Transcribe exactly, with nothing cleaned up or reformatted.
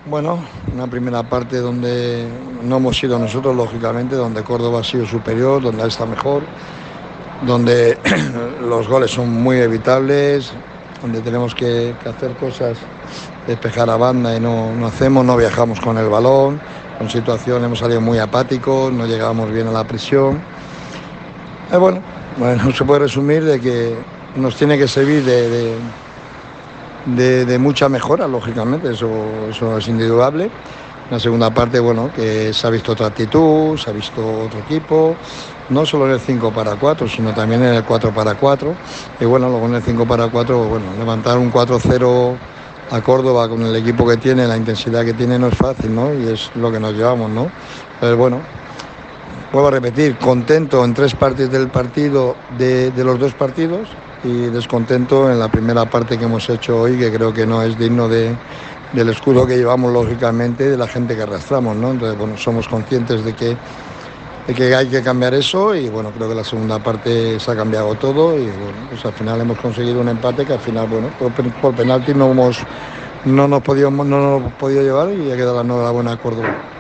Bueno, una primera parte donde no hemos sido nosotros, lógicamente, donde Córdoba ha sido superior, donde está mejor, donde los goles son muy evitables, donde tenemos que, que hacer cosas, despejar a banda y no, no hacemos, no viajamos con el balón, con situación hemos salido muy apáticos, no llegábamos bien a la presión. Eh, bueno, bueno, se puede resumir de que nos tiene que servir de, de, de, de mucha mejora, lógicamente, eso, eso es indudable. La segunda parte, bueno, que se ha visto otra actitud, se ha visto otro equipo, no solo en el cinco para cuatro, sino también en el cuatro para cuatro. Y bueno, luego en el cinco para cuatro, bueno, levantar un cuatro cero a Córdoba con el equipo que tiene, la intensidad que tiene, no es fácil, ¿no? Y es lo que nos llevamos, ¿no? Pero bueno, vuelvo a repetir, contento en tres partes del partido, de, de los dos partidos, y descontento en la primera parte que hemos hecho hoy, que creo que no es digno de, del escudo que llevamos, lógicamente, de la gente que arrastramos, ¿no? Entonces, bueno, somos conscientes de que, de que hay que cambiar eso y, bueno, creo que la segunda parte se ha cambiado todo y, bueno, pues al final hemos conseguido un empate que al final, bueno, por, por penalti no hemos, no nos, podido, no nos hemos podido llevar y ha quedado la enhorabuena a Córdoba.